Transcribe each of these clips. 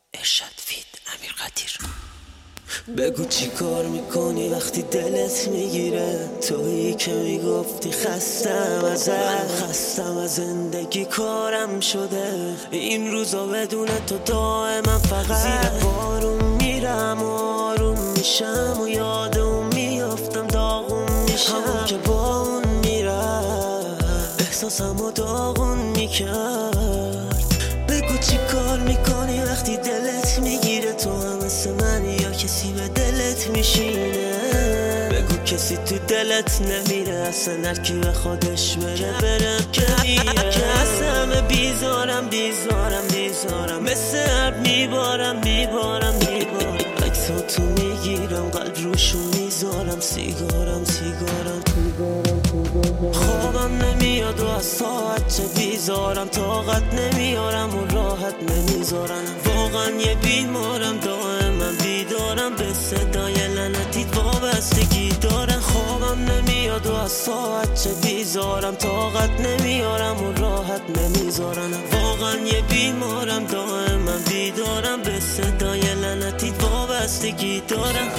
ارشاد فید امیر قدیر. بگو چی کار میکنی وقتی دلت میگیره؟ تویی که میگفتی خستم از زندگی کارم شده. این روزا بدون تو دائما فقط زیر بارون میرم و آروم میشم و یاد اون میافتم داغون میشم. همون که با اون میرم احساسمو داغون میکرد. بگو چی کار میکنی وقتی دلت میگیره؟ تو هم مثل من یا کسی به دلت میشینه؟ بگو کسی تو دلت نمیره اصلا، هرکی به خودش بره که میره. که از همه بیزارم مثل عرب میبارم عکساتو میگیرم قلب روشو میذارم، سیگارم خوابم نمیاد و از ساعت چه بیزارم، طاقت نمیارم و راحت نمیذارم. واقعا یه بیمارم دائما بیدارم، به صدای لعنتیت وابستگی دارم. خوابم نمیاد و از ساعت چه بیزارم، طاقت نمیارم و راحت نمیذارم. واقعا یه بیمارم دائما بیدارم، به صدای لعنتیت وابستگی دارم.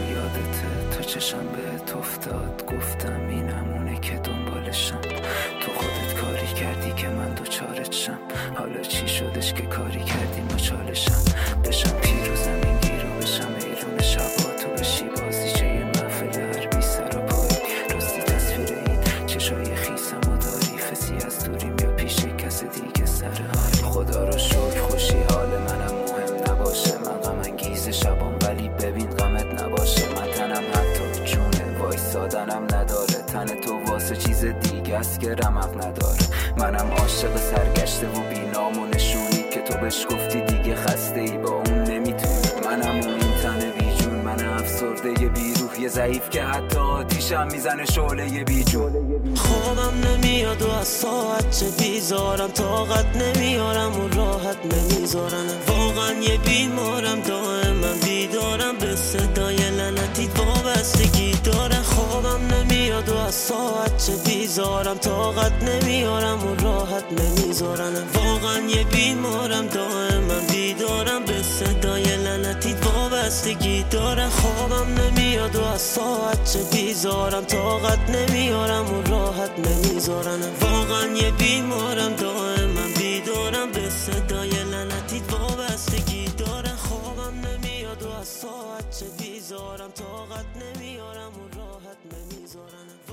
یادته تو چشم بهت افتاد، گفتم این همونه که دنبالشم. تو خودت کاری کردی که من دوچارت شم، حالا چی شدش که کاری کردی مچالشم. بشم پیر و زمین گیر و بشم ایرون شبا، تو بشی بازیچه یه محفل حربی سر و پای. راستی تصویر این چشای خیسم و داری، فسی از دوریم یا پیش کس دیگه سر حالی. خدا رو شکر خوشی حال منم مهم نباشه، من غم انگیز شبام ولی ببین غمت نباشه. من تنم حتی چونه وایسادنم نداره، تن تو واسه چیز دیگه است که رمق نداره. منم عاشق سرگشته و بینام و نشونی که تو بهش گفتی دیگه خسته ای با اون نمیتونی. منم اون این تن بیجون، من افسرده یه بیروح، یه ضعیف که حتی آتیشم میزنه شعله یه بیجون. خوابم نمیاد و از ساعت چه بیزارم، طاقت نمیارم و راحت نمیذارم. واقعا یه بیمارم دائما بیدارم، به صدای لعنتیت وابستگی دارم. خوابم نمیاد و از ساعت چه بیزارم، طاقت نمیارم و راحت نمیذارم. واقعا یه بیمارم دائما بیدارم، به صدای لعنتیت وابستگی دارم. خوابم نمیاد و از ساعت چه بیزارم، طاقت نمیارم و راحت نمیذارم. واقعا یه بیمارم دائما بیدارم، به صدای لعنتیت وابستگی دارم. خوابم نمیاد و از ساعت چه بیزارم، طاقت نمیارم و راحت نمیذارم.